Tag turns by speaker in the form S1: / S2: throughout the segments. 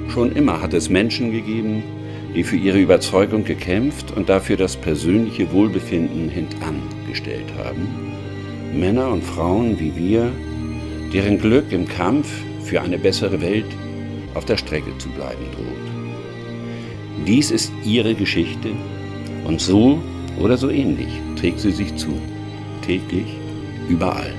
S1: Schon immer hat es Menschen gegeben, die für ihre Überzeugung gekämpft und dafür das persönliche Wohlbefinden hintangestellt haben. Männer und Frauen wie wir, deren Glück im Kampf für eine bessere Welt auf der Strecke zu bleiben droht. Dies ist ihre Geschichte und so oder so ähnlich trägt sie sich zu, täglich, überall.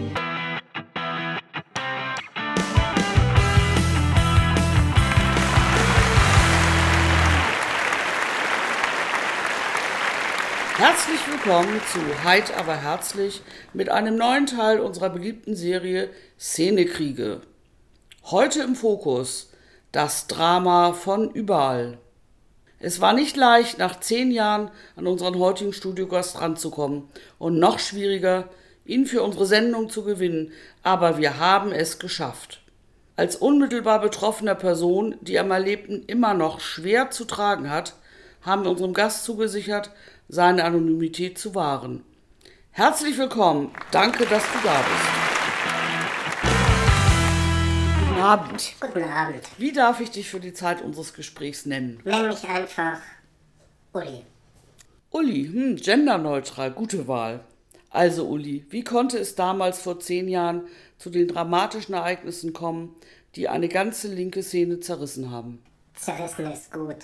S2: Herzlich willkommen zu Heit aber herzlich mit einem neuen Teil unserer beliebten Serie Szenekriege. Heute im Fokus das Drama von überall. Es war nicht leicht, nach 10 Jahren an unseren heutigen Studiogast ranzukommen und noch schwieriger, ihn für unsere Sendung zu gewinnen, aber wir haben es geschafft. Als unmittelbar betroffener Person, die am Erlebten immer noch schwer zu tragen hat, haben wir unserem Gast zugesichert, seine Anonymität zu wahren. Herzlich willkommen, danke, dass du da bist. Guten Abend.
S3: Guten Abend.
S2: Wie darf ich dich für die Zeit unseres Gesprächs nennen?
S3: Nenn mich einfach Uli.
S2: Uli, genderneutral, gute Wahl. Also Uli, wie konnte es damals vor 10 Jahren zu den dramatischen Ereignissen kommen, die eine ganze linke Szene zerrissen haben?
S3: Zerrissen ist gut.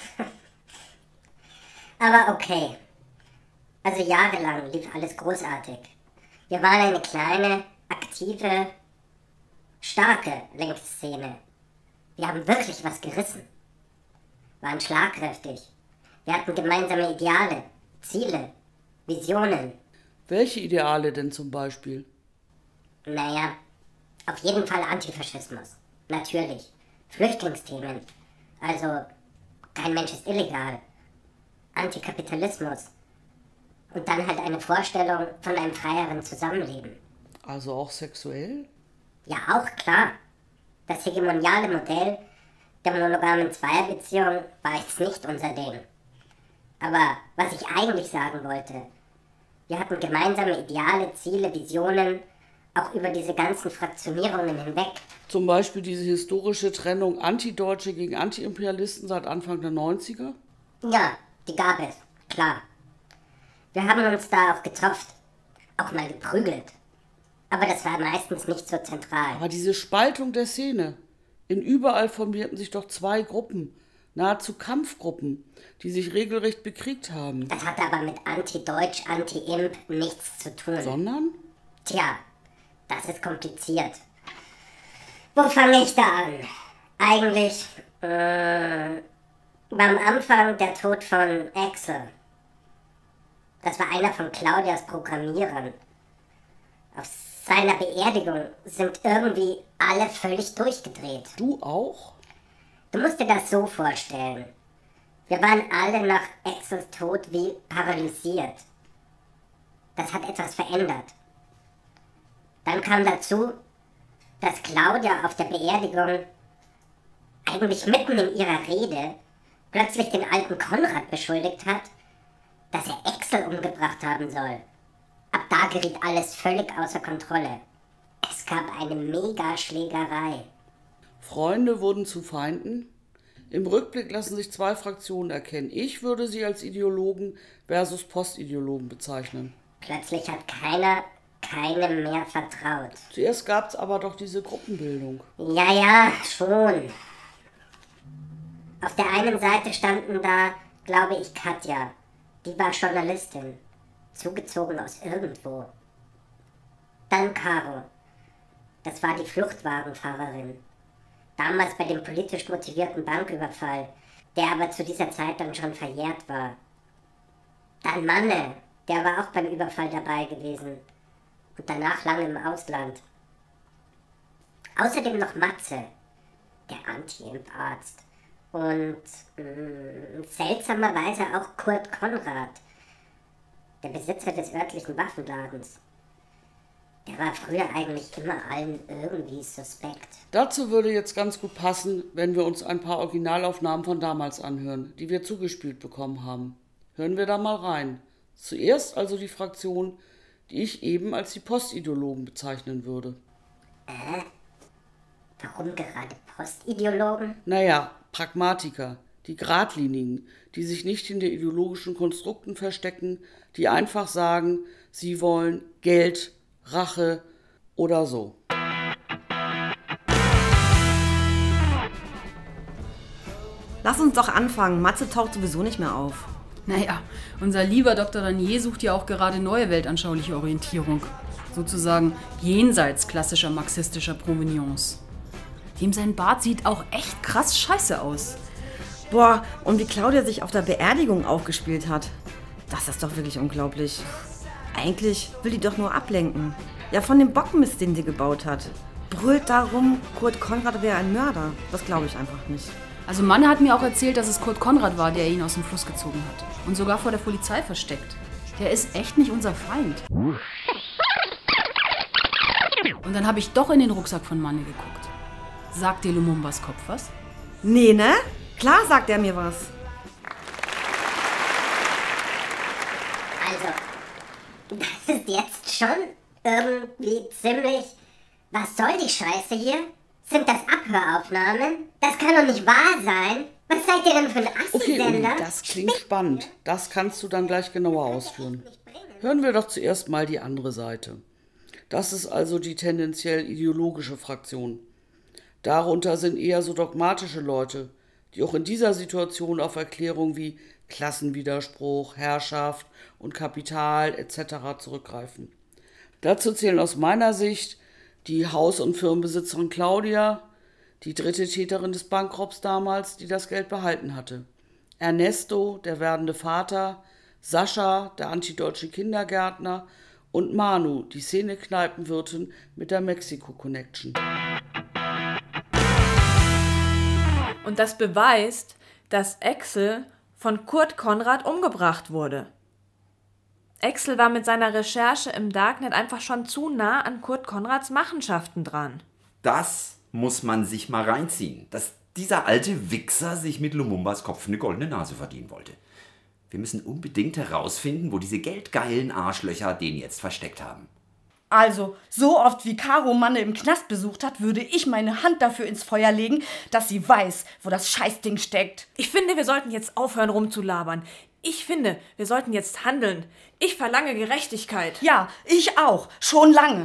S3: Aber okay. Also jahrelang lief alles großartig. Wir waren eine kleine, aktive, starke linke Szene. Wir haben wirklich was gerissen. Waren schlagkräftig. Wir hatten gemeinsame Ideale, Ziele, Visionen.
S2: Welche Ideale denn zum Beispiel?
S3: Naja, auf jeden Fall Antifaschismus. Natürlich. Flüchtlingsthemen. Also, kein Mensch ist illegal. Antikapitalismus. Und dann halt eine Vorstellung von einem freieren Zusammenleben.
S2: Also auch sexuell?
S3: Ja, auch klar. Das hegemoniale Modell der monogamen Zweierbeziehung war jetzt nicht unser Ding. Aber was ich eigentlich sagen wollte, wir hatten gemeinsame Ideale, Ziele, Visionen, auch über diese ganzen Fraktionierungen hinweg.
S2: Zum Beispiel diese historische Trennung Antideutsche gegen Antiimperialisten seit Anfang der 90er?
S3: Ja, die gab es, klar. Wir haben uns da auch getroffen, auch mal geprügelt. Aber das war meistens nicht so zentral.
S2: Aber diese Spaltung der Szene. In überall formierten sich doch 2 Gruppen, nahezu Kampfgruppen, die sich regelrecht bekriegt haben.
S3: Das hatte aber mit Anti-Deutsch, Anti-Imp nichts zu tun.
S2: Sondern?
S3: Tja, das ist kompliziert. Wo fange ich da an? Eigentlich, am Anfang der Tod von Axel. Das war einer von Claudias Programmierern. Auf seiner Beerdigung sind irgendwie alle völlig durchgedreht.
S2: Du auch?
S3: Du musst dir das so vorstellen. Wir waren alle nach Axels Tod wie paralysiert. Das hat etwas verändert. Dann kam dazu, dass Claudia auf der Beerdigung eigentlich mitten in ihrer Rede plötzlich den alten Konrad beschuldigt hat, dass er Axel umgebracht haben soll. Ab da geriet alles völlig außer Kontrolle. Es gab eine Mega-Schlägerei.
S2: Freunde wurden zu Feinden? Im Rückblick lassen sich 2 Fraktionen erkennen. Ich würde sie als Ideologen versus Postideologen bezeichnen.
S3: Plötzlich hat keiner keinem mehr vertraut.
S2: Zuerst gab es aber doch diese Gruppenbildung.
S3: Ja, schon. Auf der einen Seite standen da, glaube ich, Katja. Die war Journalistin, zugezogen aus irgendwo. Dann Caro. Das war die Fluchtwagenfahrerin. Damals bei dem politisch motivierten Banküberfall, der aber zu dieser Zeit dann schon verjährt war. Dann Manne, der war auch beim Überfall dabei gewesen. Und danach lange im Ausland. Außerdem noch Matze, der Anti-Imp-Arzt. Und seltsamerweise auch Kurt Konrad, der Besitzer des örtlichen Waffenladens. Der war früher eigentlich immer allen irgendwie suspekt.
S2: Dazu würde jetzt ganz gut passen, wenn wir uns ein paar Originalaufnahmen von damals anhören, die wir zugespielt bekommen haben. Hören wir da mal rein. Zuerst also die Fraktion, die ich eben als die Postideologen bezeichnen würde.
S3: Warum gerade Postideologen?
S2: Naja, Pragmatiker, die Geradlinigen, die sich nicht hinter ideologischen Konstrukten verstecken, die einfach sagen, sie wollen Geld, Rache oder so.
S4: Lass uns doch anfangen. Matze taucht sowieso nicht mehr auf.
S5: Naja, unser lieber Dr. Ranier sucht ja auch gerade neue weltanschauliche Orientierung. Sozusagen jenseits klassischer marxistischer Provenience. Dem sein Bart sieht auch echt krass scheiße aus.
S4: Boah, und wie Claudia sich auf der Beerdigung aufgespielt hat. Das ist doch wirklich unglaublich. Eigentlich will die doch nur ablenken. Ja, von dem Bockmist, den sie gebaut hat. Brüllt darum, Kurt Konrad wäre ein Mörder. Das glaube ich einfach nicht.
S5: Also Manne hat mir auch erzählt, dass es Kurt Konrad war, der ihn aus dem Fluss gezogen hat. Und sogar vor der Polizei versteckt. Der ist echt nicht unser Feind. Und dann habe ich doch in den Rucksack von Manne geguckt. Sagt dir Lumumbas Kopf was?
S4: Nee, ne? Klar sagt er mir was.
S3: Also, das ist jetzt schon irgendwie ziemlich... Was soll die Scheiße hier? Sind das Abhöraufnahmen? Das kann doch nicht wahr sein. Was seid ihr denn für ein
S2: Okay, Uli,
S3: Assi-Sender?
S2: das klingt spannend. Das kannst du dann gleich genauer ausführen. Hören wir doch zuerst mal die andere Seite. Das ist also die tendenziell ideologische Fraktion. Darunter sind eher so dogmatische Leute, die auch in dieser Situation auf Erklärungen wie Klassenwiderspruch, Herrschaft und Kapital etc. zurückgreifen. Dazu zählen aus meiner Sicht die Haus- und Firmenbesitzerin Claudia, die dritte Täterin des Bankraubbs damals, die das Geld behalten hatte. Ernesto, der werdende Vater, Sascha, der antideutsche Kindergärtner und Manu, die Szene-Kneipenwirtin mit der Mexiko-Connection.
S6: Und das beweist, dass Axel von Kurt Konrad umgebracht wurde. Axel war mit seiner Recherche im Darknet einfach schon zu nah an Kurt Konrads Machenschaften dran.
S7: Das muss man sich mal reinziehen, dass dieser alte Wichser sich mit Lumumbas Kopf eine goldene Nase verdienen wollte. Wir müssen unbedingt herausfinden, wo diese geldgeilen Arschlöcher den jetzt versteckt haben.
S8: Also, so oft wie Caro Manne im Knast besucht hat, würde ich meine Hand dafür ins Feuer legen, dass sie weiß, wo das Scheißding steckt.
S6: Ich finde, wir sollten jetzt aufhören rumzulabern. Ich finde, wir sollten jetzt handeln. Ich verlange Gerechtigkeit.
S8: Ja, ich auch. Schon lange.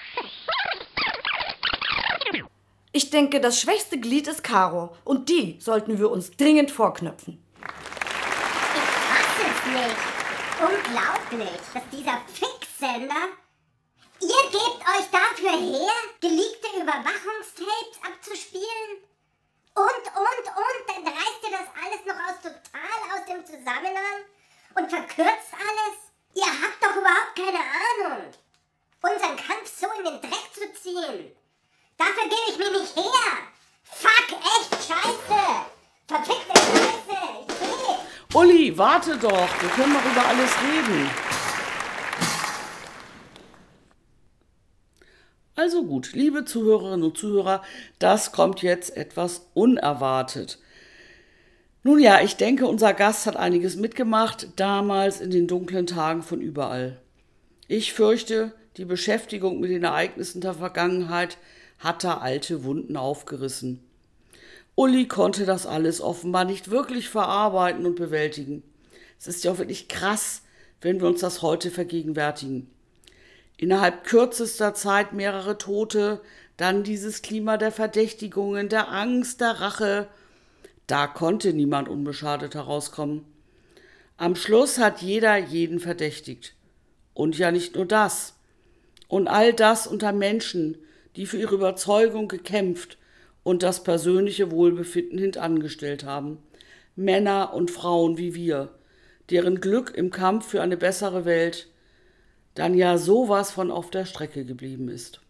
S8: Ich denke, das schwächste Glied ist Caro. Und die sollten wir uns dringend vorknöpfen.
S3: Ich fass es nicht. Unglaublich, dass dieser Fix-Sender... Ihr gebt euch dafür her, geleakte Überwachungstapes abzuspielen? Und, dann reißt ihr das alles noch total aus dem Zusammenhang und verkürzt alles? Ihr habt doch überhaupt keine Ahnung, unseren Kampf so in den Dreck zu ziehen. Dafür gebe ich mich nicht her. Fuck, echt scheiße. Verfickte Scheiße, ich geh.
S2: Uli, warte doch, wir können doch über alles reden. Also gut, liebe Zuhörerinnen und Zuhörer, das kommt jetzt etwas unerwartet. Nun ja, ich denke, unser Gast hat einiges mitgemacht, damals in den dunklen Tagen von überall. Ich fürchte, die Beschäftigung mit den Ereignissen der Vergangenheit hat da alte Wunden aufgerissen. Uli konnte das alles offenbar nicht wirklich verarbeiten und bewältigen. Es ist ja auch wirklich krass, wenn wir uns das heute vergegenwärtigen. Innerhalb kürzester Zeit mehrere Tote, dann dieses Klima der Verdächtigungen, der Angst, der Rache. Da konnte niemand unbeschadet herauskommen. Am Schluss hat jeder jeden verdächtigt. Und ja nicht nur das. Und all das unter Menschen, die für ihre Überzeugung gekämpft und das persönliche Wohlbefinden hintangestellt haben. Männer und Frauen wie wir, deren Glück im Kampf für eine bessere Welt dann ja sowas von auf der Strecke geblieben ist.